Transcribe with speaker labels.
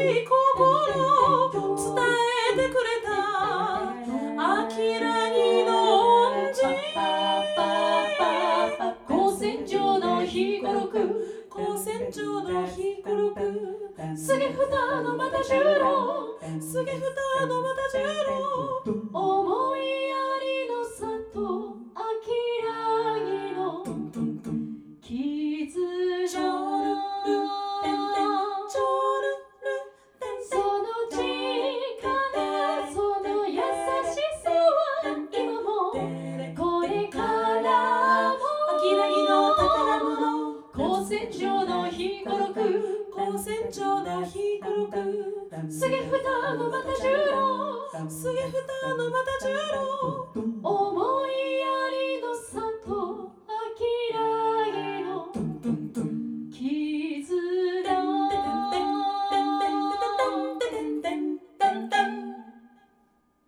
Speaker 1: い心を伝えてくれたあきらぎの恩人。
Speaker 2: 高専上のひころく、
Speaker 1: 高専上のひころく、
Speaker 2: 杉蓋の又十郎、
Speaker 1: 杉蓋の又十郎、
Speaker 2: 思いやりの里あきらぎの絆。
Speaker 1: ちょるるてんてんちょるるてんてん、
Speaker 2: その力、その優しさは今もこれからも。
Speaker 1: あきらぎの宝物、
Speaker 2: 高専上のひころく、
Speaker 1: 高専上のひころく、
Speaker 2: 杉蓋の又十郎、
Speaker 1: 杉蓋の又十郎、